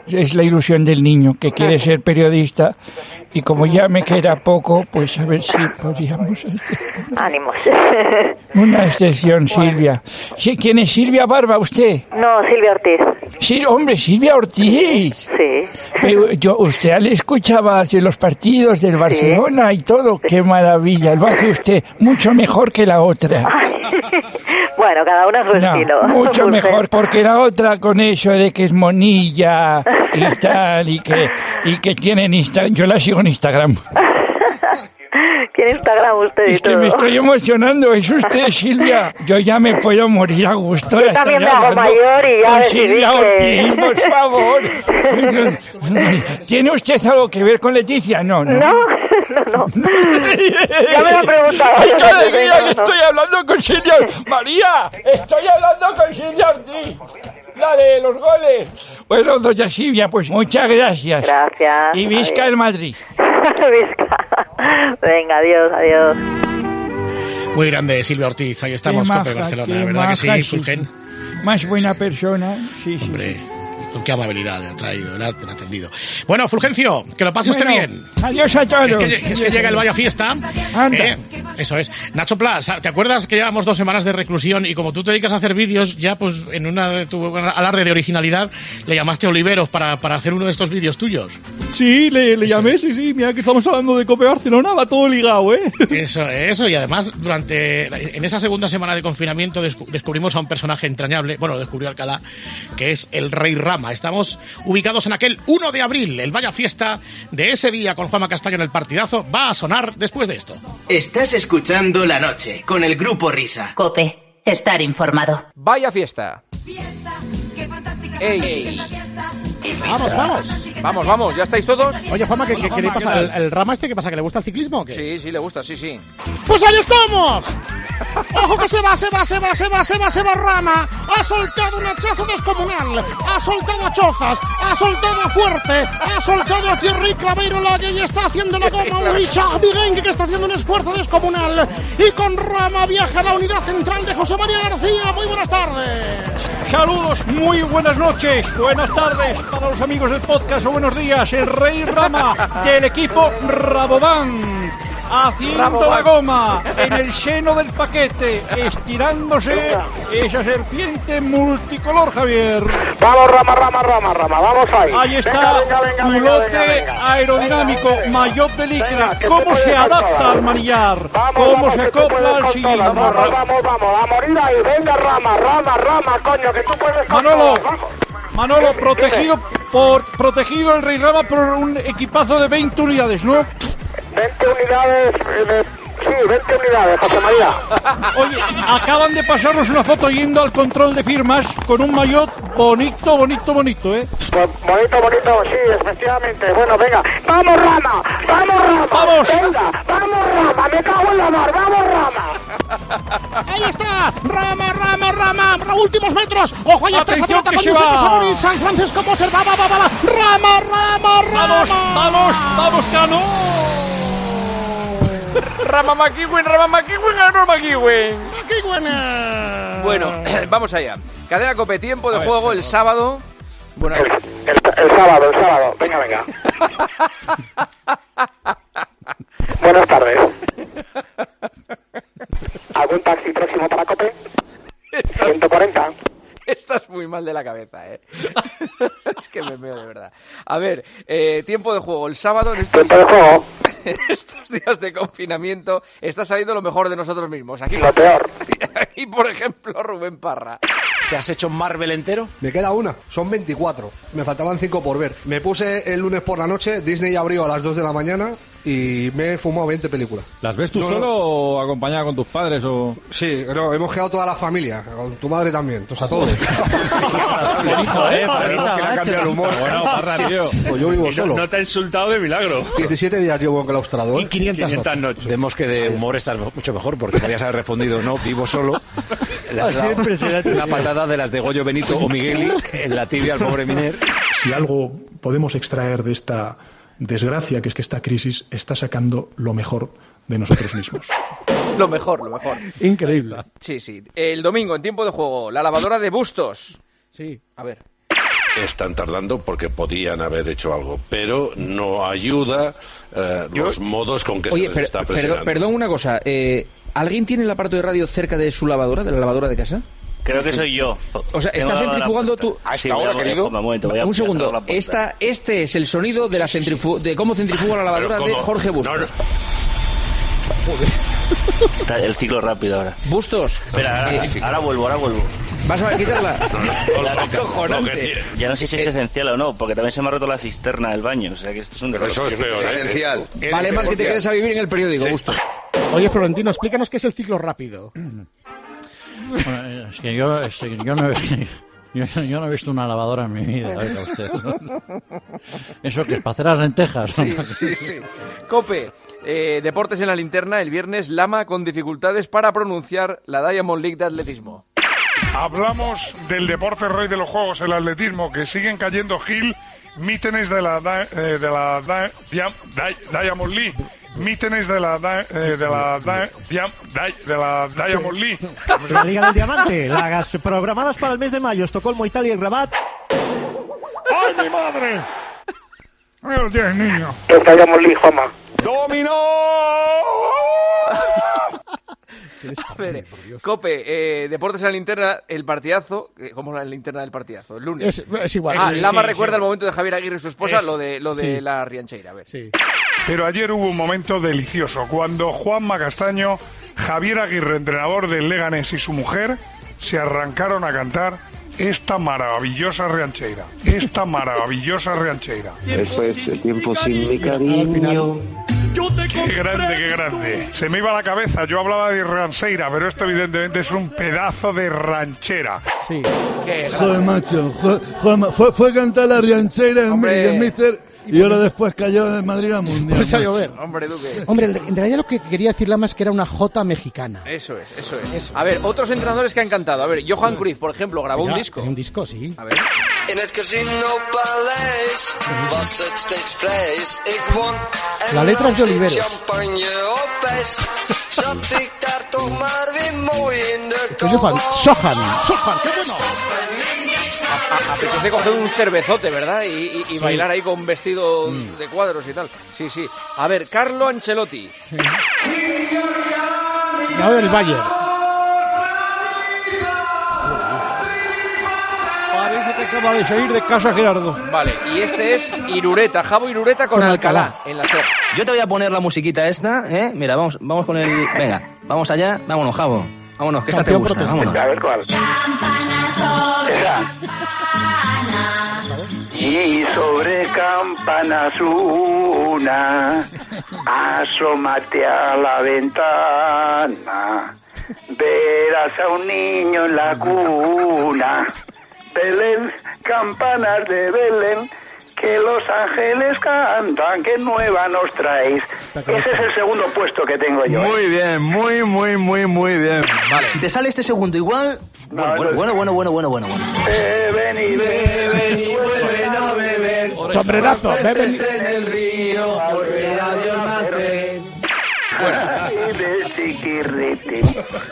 es la ilusión del niño que quiere ser periodista y como ya me queda poco, pues a ver si podríamos hacer Ánimos. una excepción, Silvia. Sí, ¿quién es Silvia Barba, usted? No, Silvia Ortiz. Sí, hombre, Silvia Ortiz. Sí. Pero yo, usted le escuchaba hace los partidos del Barcelona y todo. Qué maravilla, lo hace usted mucho mejor que la otra. Bueno, cada una a su No, estilo. mucho Usted. mejor, porque la otra con eso de que es monilla y tal, y que, y que tienen Instagram. Yo la sigo en Instagram. Tiene Instagram usted y Es que todo. me estoy emocionando, es usted, Silvia. Yo ya me puedo morir a gusto. Yo de también estar me hago hablando mayor y ya con decidí Silvia que- Ortiz, por favor. ¿Tiene usted algo que ver con Leticia? No, no. No, no, no. Ya me lo he preguntado. ¡Ay, qué alegría No, que no. estoy hablando con Silvia! ¡María! ¡Estoy hablando con Silvia Ortiz! La de los goles. Bueno, doña Silvia, pues muchas gracias. Gracias. Y visca Adiós. el Madrid. Visca. Venga, adiós, adiós. Muy grande, Silvia Ortiz. Ahí estamos, Qué Cope maja, Barcelona. qué ¿Verdad que sí, maja, sí, Fulgen? Más buena persona. Sí, sí. Hombre, con qué amabilidad le ha traído, le ha, le ha atendido. Bueno, Fulgencio, que lo pase usted Bueno, bien. Adiós a todos. Es que, es que llega el Vaya Fiesta. Anda. eh, eso es. Nacho Plas, ¿te acuerdas que llevamos dos semanas de reclusión y como tú te dedicas a hacer vídeos, ya pues en una de tu alarde de originalidad le llamaste a Oliveros para, para hacer uno de estos vídeos tuyos? Sí, le, le llamé, sí, sí. Mira que estamos hablando de Cope Barcelona, va todo ligado, ¿eh? Eso, eso, y además durante en esa segunda semana de confinamiento descu- descubrimos a un personaje entrañable, bueno, lo descubrió Alcalá, que es el Rey Rama. Estamos ubicados en aquel uno de abril, el Vaya Fiesta de ese día con Juanma Castaño en el partidazo, va a sonar después de esto. Estás escuchando La Noche con el Grupo Risa. Cope, estar informado. Vaya fiesta. Ey. Vamos, vamos. Vamos, vamos, ¿ya estáis todos? Oye, Juanma, ¿qué, qué, qué le Juanma, pasa? ¿qué ¿El, tal? el Rama este qué pasa? ¿Que le gusta el ciclismo o qué? Sí, sí, le gusta, sí, sí. ¡Pues ahí estamos! ¡Ojo que se va, se va, se va, se va, se va, se va Rama! ¡Ha soltado un hachazo descomunal! ¡Ha soltado a Chozas! ¡Ha soltado a Fuerte! ¡Ha soltado a Thierry Claveiro Lague! ¡Y está haciendo la goma un Richard Bigenque que está haciendo un esfuerzo descomunal! ¡Y con Rama viaja la unidad central de José María García! ¡Muy buenas tardes! Saludos, muy buenas noches, buenas tardes para los amigos del podcast o buenos días. El Rey Rama del equipo Rabobank haciendo Rabobank. la goma en el seno del paquete, estirándose esa serpiente multicolor, Javier. Vamos, Rama, Rama, Rama, Rama, vamos ahí. Ahí está, Venga, venga, venga, venga, culote venga, venga. aerodinámico, Venga, venga. maillot de licra, Venga, que cómo te se puedes adapta controlar. al manillar, Vamos, cómo vamos, se que tú acopla puedes al con cilindro. todas. Vamos, vamos, vamos, a morir ahí. Venga, Rama, Rama, Rama, coño, que tú puedes con Manolo, todas, vamos. Manolo, Dime, protegido dime. por protegido el Rey Rama por un equipazo de veinte unidades, ¿no? veinte unidades, eh, de- sí, veinte unidades, José María. Oye, acaban de pasarnos una foto yendo al control de firmas con un maillot bonito, bonito, bonito, ¿eh? Pues bonito, bonito, sí, efectivamente. Bueno, venga, vamos, Rama, vamos, Rama. Vamos. Venga, vamos, Rama, me cago en la mar, vamos, Rama. ¡Ahí está! ¡Rama, Rama, Rama! ¡Últimos metros! ¡Ojo, ahí está esa Atención, pelota! que ¡Conduce se va. que se va a morir San Francisco Moser! ¡Va, va, va, va! va! ¡Rama, Rama, Rama! ¡Vamos, vamos, vamos, Cano! Rama McEwen, Rama McEwen, ganó McEwen. ¡Qué buena! Bueno, vamos allá. Cadena Cope, tiempo de juego el sábado. Bueno, El, el- el sábado, el sábado. Venga, venga. Buenas tardes. ¿Algún taxi próximo para Cope? ciento cuarenta. estás muy mal de la cabeza, ¿eh? Es que me meo de verdad. A ver, eh, tiempo de juego. El sábado, en estos, Tiempo de juego. en estos días de confinamiento, está saliendo lo mejor de nosotros mismos. Aquí, Lo peor. Aquí, por ejemplo, Rubén Parra. ¿Te has hecho Marvel entero? Me queda una, son veinticuatro. Me faltaban cinco por ver. Me puse el lunes por la noche, Disney abrió a las dos de la mañana y me he fumado veinte películas. ¿Las ves tú No, solo no. o acompañada con tus padres o...? Sí, no, hemos quedado toda la familia, con tu madre también, o sea, todos. Bonito, ¿eh? Bonito, que le ha cambiado el humor. Bueno, Parra, tío. Pues yo vivo Y no- solo. no te ha insultado de milagro. diecisiete días llevo enclaustrado, ¿eh? quinientas noches. Vemos que de humor estás mucho mejor, porque podrías haber respondido, no, vivo solo. Le has dado una patada de las de Goyo Benito o Migueli en la tibia al pobre Miner. Si algo podemos extraer de esta desgracia, que es que esta crisis está sacando lo mejor de nosotros mismos. Lo mejor, lo mejor. Increíble. Sí, sí. El domingo, en tiempo de juego, la lavadora de Bustos. Sí. A ver. están tardando porque podían haber hecho algo, pero no ayuda eh, Yo- los modos con que Oye, se les per- está perdón, presionando. perdón una cosa. Eh, ¿Alguien tiene el aparato de radio cerca de su lavadora, de la lavadora de casa? Creo que soy yo. O sea, Tengo ¿estás la- la centrifugando puerta. tú? Sí, voy a- voy a- un momento, voy a- Un voy a cerrar segundo. la puerta. Esta, este es el sonido de la centrifu- de cómo centrifuga la lavadora Pero de ¿cómo? Jorge Bustos. No, no. Está el ciclo rápido ahora. Bustos. Espera, ahora, Eh, ahora vuelvo, ahora vuelvo. ¿Vas a quitarla? La- Acojonante. Ya no sé si es esencial o no, porque también se me ha roto la cisterna del baño. O sea que esto es un error. Eso es peor, ¿eh? Esencial. Vale más que te quedes a vivir en el periódico, Bustos. Oye, Florentino, explícanos qué es el ciclo rápido. Bueno, es que yo, es que yo, no, he- yo, yo no he visto una lavadora en mi vida, oiga usted. ¿Eso que es para hacer las lentejas? Sí, sí, sí. Cope, eh, deportes en la linterna, el viernes, Lama con dificultades para pronunciar la Diamond League de atletismo. Hablamos del deporte rey de los juegos, el atletismo, que siguen cayendo Gil, mítenes de la, da- eh, de la da- Diam- Di- Diamond League. Mítenes de la, da- eh, de la, da- Diam- Di- de la Diamond League. La Liga del Diamante, las programadas para el mes de mayo, Estocolmo, Italia y Rabat. ¡Ay, mi madre! Ahí lo tienes, niño. Esta Diamond League, Juanma. ¡Dominó! A ver, Cope, eh, deportes en la linterna, el partidazo. eh, ¿Cómo es la linterna del partidazo? El lunes. Es- es igual. Ah, Sí, Lama sí, recuerda sí. el momento de Javier Aguirre y su esposa, Eso. lo de, lo de Sí. la Riancheira. A ver. Pero ayer hubo un momento delicioso cuando Juanma Castaño, Javier Aguirre, entrenador del Leganés, y su mujer se arrancaron a cantar esta maravillosa Riancheira. Esta maravillosa Riancheira. Después de tiempo sin mi cariño. Qué grande, qué grande. Se me iba la cabeza, yo hablaba de rancheira, pero esto evidentemente es un pedazo de ranchera. Sí. Joder, macho. Ju- Juanma, fue, fue a cantar la Riancheira en, Hombre. en Mister y ahora después cayó en Madrid a Mundial. Pues a macho. llover. Hombre, Duque. Hombre, en realidad lo que quería decir Lama es que era una jota mexicana. Eso es, eso es. A ver, otros entrenadores que han cantado. A ver, Johan Cruyff, por ejemplo, grabó un Ya, disco. tenía un disco, sí. A ver. In het Casino Paleis was het steeds prijs. Ik won en La letra es de nam Oliveros. champagne op ijs. Zat ik daar toch maar weer mooi in de Esto es Johan. Sohan. Sohan, qué bueno. A- Apetece coger un cervezote, ¿verdad? Y, y- y Sí. bailar ahí con vestido de cuadros y tal. Sí, sí. A ver, Carlo Ancelotti. Ganador del Bayern. Parece que acaba de salir de casa Gerardo. Vale, y este es Irureta, Jabo Irureta con, Con Alcalá, Alcalá. en la SER. Yo te voy a poner la musiquita esta, ¿eh? Mira, vamos, vamos con el... Venga, vamos allá, vámonos, Javo. Vámonos, que esta te Canción gusta, protesta. vámonos. A ver cuál. Esa. Y sobre campanas una, asómate a la ventana, verás a un niño en la cuna. Belén, campanas de Belén, que los ángeles cantan, que nueva nos traéis. Ese es el segundo puesto que tengo yo. ¿eh? Muy bien, muy, muy, muy, muy bien. Vale. Si te sale este segundo igual... Bueno, bueno, bueno, bueno, bueno, bueno, bueno, bueno. Beben y beben y vuelven a beber. Sombrerazo, beben y- en el río, al ver a Dios nacer. Y de chiquirriti.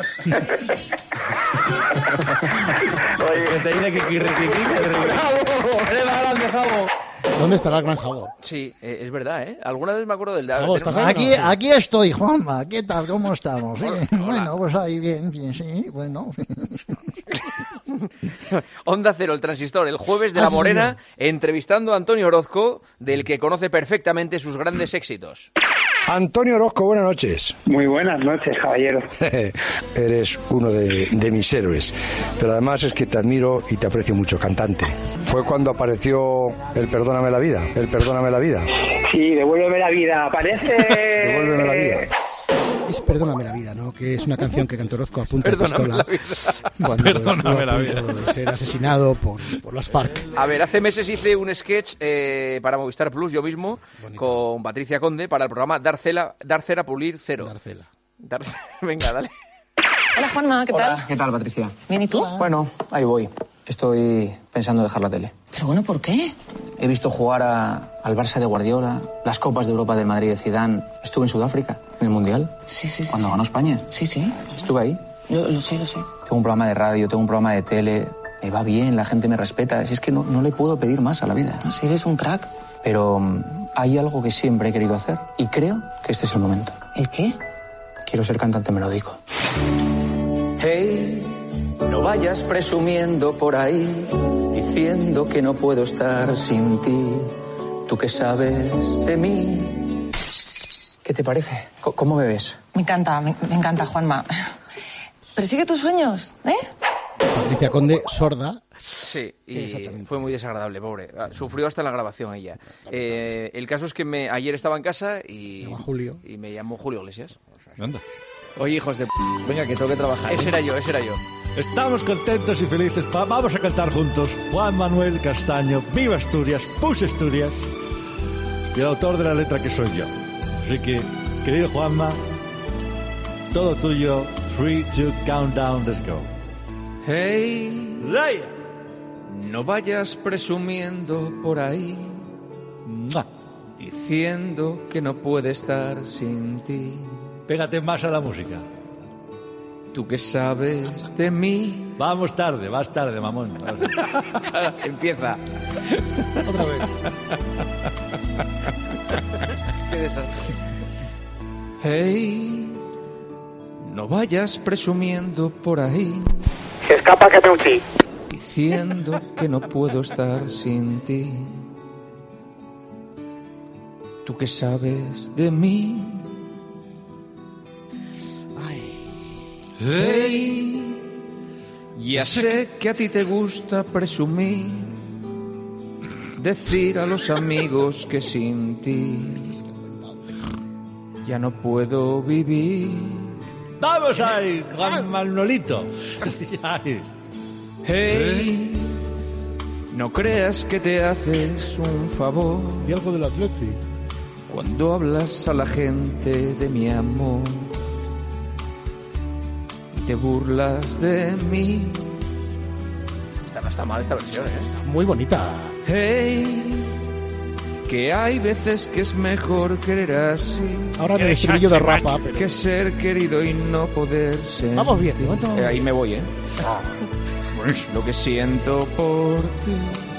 Oye, te dice que ¿Dónde estará el gran Jabo? Sí, eh, es verdad, ¿eh? Alguna vez me acuerdo del... Jabo, ¿estás ahí? Aquí, No, sí. aquí estoy, Juanma. ¿Qué tal? ¿Cómo estamos? Sí, Hola, hola. Bueno, pues ahí bien, bien, sí, bueno. Onda Cero, el transistor, el jueves de Ah, La sí, Morena, entrevistando a Antonio Orozco, del que conoce perfectamente sus grandes éxitos. Antonio Orozco, buenas noches. Muy buenas noches, caballero. Eres uno de, de mis héroes, pero además es que te admiro y te aprecio mucho, cantante. Fue cuando apareció el Perdóname la vida, el Perdóname la vida. Sí, devuélveme la vida. Parece... Devuélveme la vida. Es Perdóname la vida, ¿no? Que es una canción que cantó Orozco a punta de Perdóname pistola. la vida. Cuando Perdóname estuvo a la punto vida. de ser asesinado por, por las FARC. A ver, hace meses hice un sketch eh, para Movistar Plus, yo mismo, con Patricia Conde, para el programa Dar, Cela, Dar Cera Pulir Cero. Dar Cela. Dar- Venga, dale. Hola Juanma, ¿qué tal? ¿Qué tal, Patricia? Bien, ¿y tú? Bueno, ahí voy. Estoy pensando dejar la tele. Pero bueno, ¿por qué? He visto jugar a- al Barça de Guardiola, las Copas de Europa del Madrid de Zidane. Estuve en Sudáfrica, en el Mundial. Sí, sí, sí. Cuando sí. ganó España. Sí, sí. Estuve ahí. Yo lo sé, lo sé. Tengo un programa de radio, tengo un programa de tele. me va bien, la gente me respeta. Si es que no, no le puedo pedir más a la vida. No sé, eres un crack. Pero um, hay algo que siempre he querido hacer y creo que este es el momento. ¿El qué? Quiero ser cantante melódico. Hey, no vayas presumiendo por ahí, diciendo que no puedo estar sin ti. Tú que sabes de mí. ¿Qué te parece? ¿Cómo me ves? Me encanta, me, me encanta, Juanma. Persigue tus sueños, ¿eh? Patricia Conde, sorda. Sí, y fue muy desagradable, pobre. Sufrió hasta en la grabación ella. Eh, el caso es que me, ayer estaba en casa y, Julio. y me llamó Julio Iglesias. Anda. Oye, hijos de p... Venga, que tengo que trabajar. Ese era yo, ese era yo. Estamos contentos y felices. Pa- Vamos a cantar juntos. Juan Manuel Castaño, viva Asturias, push Asturias. Y el autor de la letra que soy yo. Así que, querido Juanma, todo tuyo. Three, two, countdown, let's go. Hey, Hey. no vayas presumiendo por ahí, ¡Mua! diciendo que no puede estar sin ti. Pégate más a la música. Tú que sabes de mí. Vamos tarde, vas tarde, mamón. Empieza. Otra vez. Qué desastre. Hey, no vayas presumiendo por ahí. Se escapa que te un sí. Diciendo que no puedo estar sin ti. Tú que sabes de mí. Hey, ya sé que a ti te gusta presumir, decir a los amigos que sin ti ya no puedo vivir. ¡Vamos ahí, Juan Manolito! Hey, no creas que te haces un favor. Y algo del Atleti. Cuando hablas a la gente de mi amor y te burlas de mí. Esta no está mal, esta versión, ¿eh? Esta. Muy bonita. Hey, que hay veces que es mejor querer así. Ahora en el estribillo de rapa, pero... que ser querido y no poder ser. Vamos bien, ¿no? Eh, ahí me voy, ¿eh? Lo que siento por ti.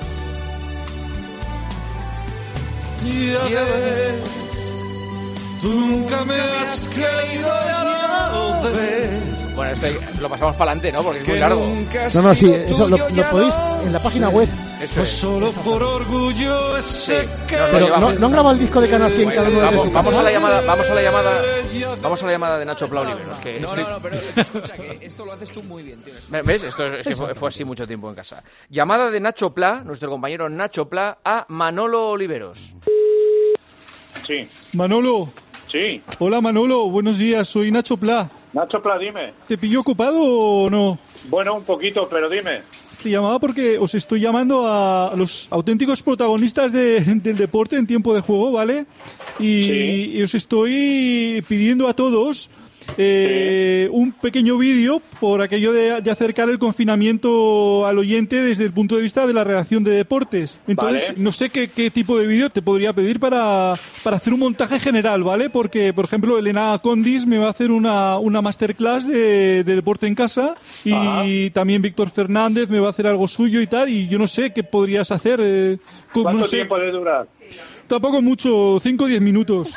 Ya ves, tú nunca me has querido, ya lo ves. Bueno, esto lo pasamos para adelante, ¿no? Porque es muy largo. No, no, sí, eso lo, lo podéis en la página web. Eso es. Solo por orgullo ese que... Pero no, no han grabado el disco de Canal cien cada uno de Vamos, su vamos casa. a la llamada, vamos a la llamada, vamos a la llamada de Nacho Pla Oliveros. Que No, estoy... no, no, pero escucha, que esto lo haces tú muy bien, tío. ¿Ves? Esto es que fue, fue así mucho tiempo en casa. Llamada de Nacho Pla, nuestro compañero Nacho Pla, a Manolo Oliveros. Sí. Manolo. Sí. Hola Manolo, buenos días, soy Nacho Pla. Nacho Pla, dime. ¿Te pillo ocupado o no? Bueno, un poquito, pero dime. Te llamaba porque os estoy llamando a los auténticos protagonistas de- del deporte en tiempo de juego, ¿vale? Y, Sí. y os estoy pidiendo a todos eh, un pequeño vídeo por aquello de, de acercar el confinamiento al oyente desde el punto de vista de la redacción de deportes. Entonces, Vale. no sé qué, qué tipo de vídeo te podría pedir para, para hacer un montaje general, ¿vale? Porque, por ejemplo, Elena Condis me va a hacer una, una masterclass de, de deporte en casa y Ajá. también Víctor Fernández me va a hacer algo suyo y tal, y yo no sé qué podrías hacer. Eh, con- ¿Cuánto no sé, tiempo de durar? Tampoco mucho, cinco o diez minutos.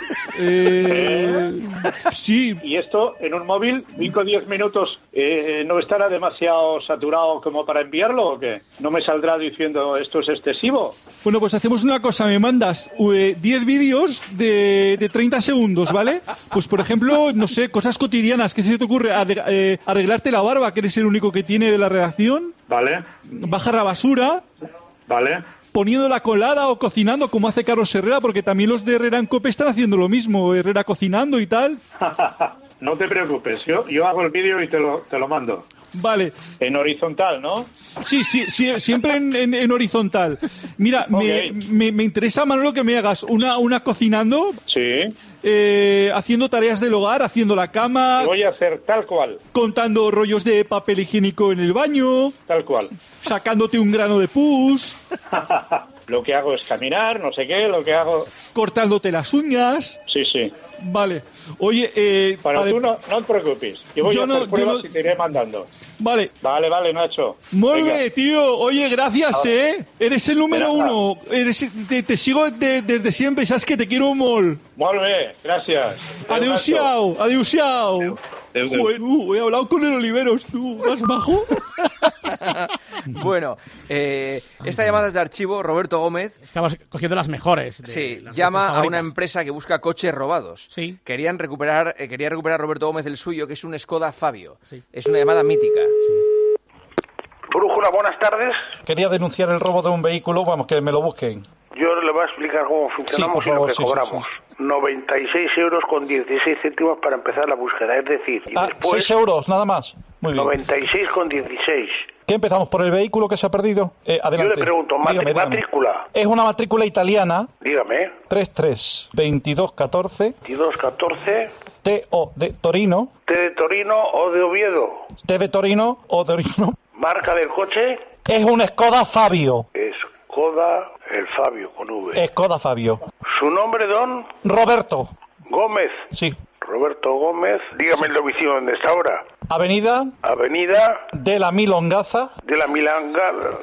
Eh, sí. Y esto, en un móvil, cinco o diez minutos, eh, ¿no estará demasiado saturado como para enviarlo o qué? ¿No me saldrá diciendo esto es excesivo? Bueno, pues hacemos una cosa, me mandas eh, diez vídeos de, de treinta segundos, ¿vale? Pues por ejemplo, no sé, cosas cotidianas, ¿qué se te ocurre? Arre- eh, arreglarte la barba, que eres el único que tiene de la redacción, Vale, bajar la basura, vale. poniendo la colada o cocinando como hace Carlos Herrera, porque también los de Herrera en Cope están haciendo lo mismo, Herrera cocinando y tal. No te preocupes, yo, yo hago el vídeo y te lo, te lo mando. Vale. En horizontal, ¿no? Sí, sí, sí, siempre en, en- en horizontal. Mira, me, me, me interesa, Manolo, que me hagas una, una cocinando, Sí. eh, haciendo tareas del hogar, haciendo la cama, Lo voy a hacer tal cual, contando rollos de papel higiénico en el baño, tal cual. sacándote un grano de pus. lo que hago es caminar, no sé qué, lo que hago... Cortándote las uñas. Sí, sí. Vale. Oye, eh... Pero vale. tú no, no te preocupes. Yo voy Yo a hacer no- pruebas yo no- y te iré mandando. Vale. Vale, vale, Nacho. Muy Venga. bien, tío. Oye, gracias, Ahora. ¿eh? Eres el número De nada. uno. Eres, te, te sigo de- desde siempre y sabes que te quiero mol. Molt bé, gracias. Adiusiao, adiusiao. Adeu, adeu. Joder, uh, he hablado con el Oliveros, tú. ¿Más bajo? Bueno, eh, esta llamada es de archivo. Roberto Gómez. Estamos cogiendo las mejores. de Sí, las llama nuestras a una favoritas. empresa que busca coches robados. Sí. Querían recuperar, eh, quería recuperar Roberto Gómez el suyo, que es un Skoda Fabio. Es una llamada mítica. Brújula, buenas tardes. Quería denunciar el robo de un vehículo, vamos, que me lo busquen. Yo le voy a explicar cómo funcionamos Sí, y por lo favor, que sí, sí, cobramos. noventa y seis euros con dieciséis céntimos para empezar la búsqueda, es decir, y Ah, después seis euros, nada más. Muy bien. noventa y seis con dieciséis. ¿Qué empezamos por el vehículo que se ha perdido? Eh, adelante. Yo le pregunto, matri- Dígame, dígame. matrícula, Es una matrícula italiana, dígame, tres tres veintidós catorce, veintidós catorce, T O de Torino, T de Torino o de Oviedo, T de Torino o de Torino. marca del coche, Es un Skoda Fabio. Skoda, el Fabio con V. Skoda Fabio. Su nombre, don Roberto. Gómez. Sí. Roberto Gómez, dígame el domicilio donde está ahora. Avenida Avenida de la Milongaza. de la Milongaza,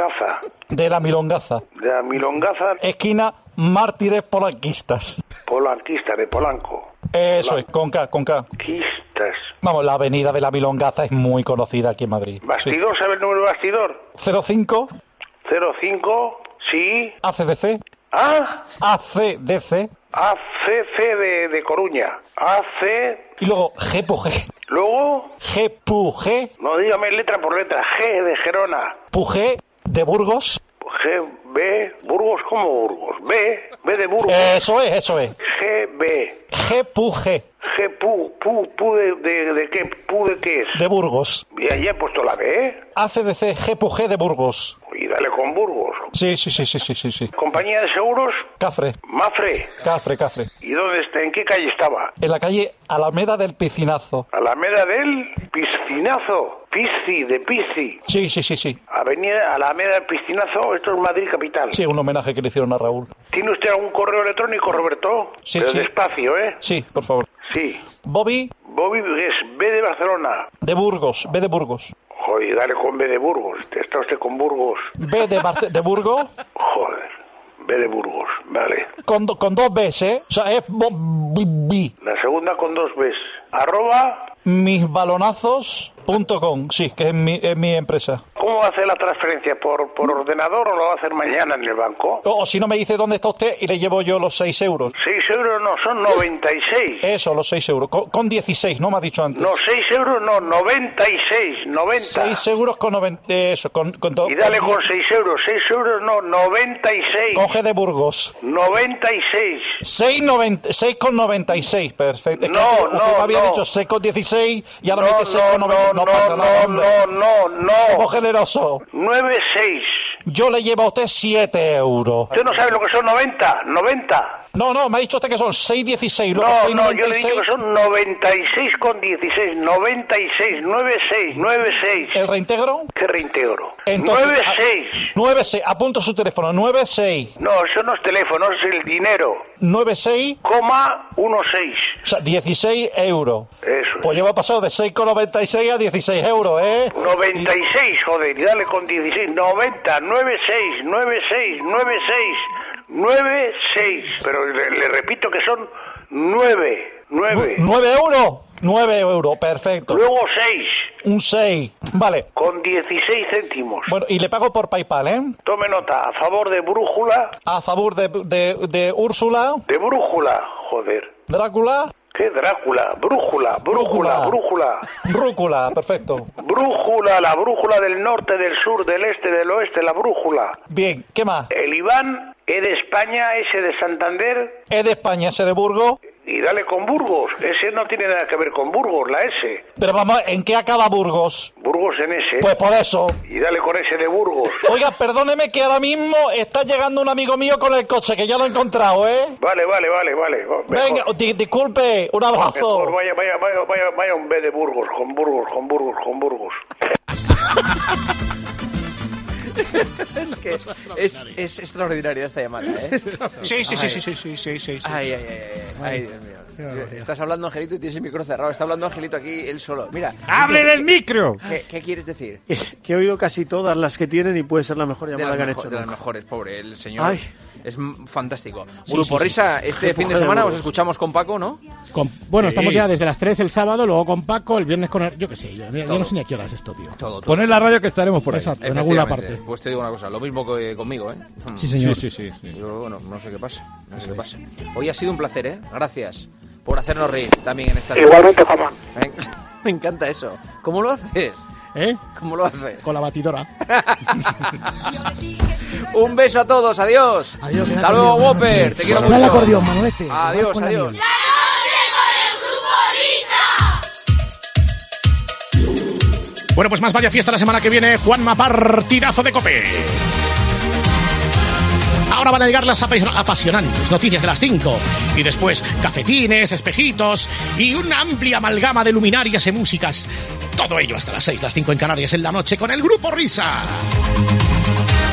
De la Milongaza. de la Milongaza, Esquina Mártires Polanquistas. Polanquista, de Polanco. Eso es, con K, con K. Quistas. Vamos, la avenida de la Milongaza es muy conocida aquí en Madrid. Bastidor, ¿sabe el número de bastidor? cero cinco cero cinco, sí. A C D C. ¿Ah? A C D C. A C C de, de Coruña. A C. Y luego G P U G. Luego. G P U G. No, dígame letra por letra. G de Gerona. P U G de Burgos. G, B. Burgos como Burgos. B. B de Burgos. Eso es, eso es. G, B. G P U G. G, Pu. Pu, Pu de, de, de qué? ¿Pu de qué es? De Burgos. Y ahí he puesto la B, ¿eh? A C D C G P U G de Burgos. Y dale con Burgos. Sí, sí, sí, sí, sí, sí, sí. Compañía de seguros. Cafre. Mafre. Cafre, Cafre. ¿Y dónde está? ¿En qué calle estaba? En la calle Alameda del Piscinazo. Alameda del Piscinazo. Pisci, de Pisci. Sí, sí, sí, sí. Avenida Alameda del Piscinazo, esto es Madrid capital. Sí, un homenaje que le hicieron a Raúl. ¿Tiene usted algún correo electrónico, Roberto? Sí, Pero sí. despacio, ¿eh? Sí, por favor. Sí. Bobby Bobby es B de Barcelona. de Burgos. B de Burgos. Joder, dale con B de Burgos. ¿Está usted con Burgos? B de, Barce- de Burgos. Joder. B de Burgos, vale. Con, do- con dos Bs, ¿eh? O sea, es bo- bi- bi. La segunda con dos Bs. Arroba. Misbalonazos punto com. Sí, que es mi, es mi empresa. ¿Cómo va a hacer la transferencia? ¿Por, por ordenador o lo va a hacer mañana en el banco? O, o si no me dice dónde está usted y le llevo yo los seis euros. seis euros no, son noventa y seis. Eso, los seis euros. Con, con dieciséis, ¿no me ha dicho antes? No, seis euros no, noventa y seis, noventa. seis euros con noventa. Eso, con, con todo. Y dale con seis euros, seis euros no, noventa y seis. Con G de Burgos. noventa y seis. seis con noventa y seis, perfecto. Es que No, usted no, me había no. dicho seis con dieciséis y ahora No, me dice seis con no, noventa. no, pasa no, nada, hombre. no, no, no. Somos generosos. nueve seis. Yo le llevo a usted siete euros. ¿Usted no sabe lo que son noventa? noventa. No, no, me ha dicho usted que son seis dieciséis. luego No, seis no, yo le he noventa y dicho seis. que son noventa y seis con dieciséis, noventa y seis, nueve seis, nueve seis. ¿El reintegro? ¿Qué reintegro? Entonces, nueve seis. nueve seis, apunto su teléfono, nueve seis. No, eso no es teléfono, es el dinero. nueve seis, Coma dieciséis. o sea, dieciséis euros. Eso. Pues lleva pasado de seis con noventa y seis a dieciséis euros, ¿eh? noventa y seis, joder, y dale con dieciséis, noventa, nueve seis, nueve seis, nueve seis, nueve seis. Pero le, le repito que son nueve, nueve. ¿nueve euros? nueve euros, perfecto. Luego seis. Un seis, vale. Con dieciséis céntimos. Bueno, y le pago por PayPal, ¿eh? Tome nota, a favor de Brújula. A favor de, de, de Úrsula. De Brújula, joder. Drácula. ¿Qué Drácula? Brújula, brújula, brújula. Rúcula, perfecto. Brújula, la brújula del norte, del sur, del este, del oeste, la brújula. Bien, ¿qué más? El Iván, E de España, S de Santander. E de España, S de Burgos. Y dale con Burgos. Ese no tiene nada que ver con Burgos, la S. Pero vamos, ¿en qué acaba Burgos? Burgos en S. Pues por eso. Y dale con S de Burgos. Oiga, perdóneme que ahora mismo está llegando un amigo mío con el coche, que ya lo he encontrado, ¿eh? Vale, vale, vale, vale. Mejor. Venga, di- disculpe, un abrazo. Mejor, vaya, vaya, vaya, vaya, vaya un B de Burgos, con Burgos, con Burgos, con Burgos, con Burgos. Es que es, es extraordinaria esta llamada, ¿eh? Sí, sí, sí, Ay. sí, sí, sí, sí, sí, sí. Ay, ay, ay, ay, ay, Dios mío. Estás hablando, Angelito, y tienes el micro cerrado. Está hablando Angelito aquí él solo. Mira. ¡Hable del micro! ¿Qué, qué quieres decir? Que he oído casi todas las que tienen y puede ser la mejor De llamada las, que han mejo- hecho. de las nunca. mejores, pobre, el señor. Ay. Es m- fantástico. Sí, Grupo sí, sí, Risa, sí. este Qué fin de mujer, semana Hugo. os escuchamos con Paco, ¿no? Con- bueno, Sí. estamos ya desde las tres el sábado, luego con Paco, el viernes con... el- yo qué sé, yo, yo no sé ni a qué hora es esto, tío. Todo, todo. Poned la radio que estaremos por ahí. Exacto, en alguna Efectivamente. parte. Pues te digo una cosa, lo mismo que conmigo, ¿eh? Sí, señor. Sí, sí, sí, sí. Yo, bueno, no sé qué pasa. No sé qué pasa. Hoy ha sido un placer, ¿eh? Gracias por hacernos reír también en esta... Igualmente, Juanma. Me, me encanta eso. ¿Cómo lo haces? ¿Eh? ¿Cómo lo haces? Con la batidora. Un beso a todos, adiós. Adiós, que Hasta luego, acordeón, buenas Whopper. noches. Te quiero Trae mucho. el acordeón, Manolete. Adiós, Con la adiós. miel. Bueno, pues más vaya fiesta la semana que viene, Juanma, partidazo de COPE. Ahora van a llegar las apais- apasionantes noticias de las cinco. Y después cafetines, espejitos y una amplia amalgama de luminarias y músicas. Todo ello hasta las seis, las cinco en Canarias en la noche con el Grupo Risa.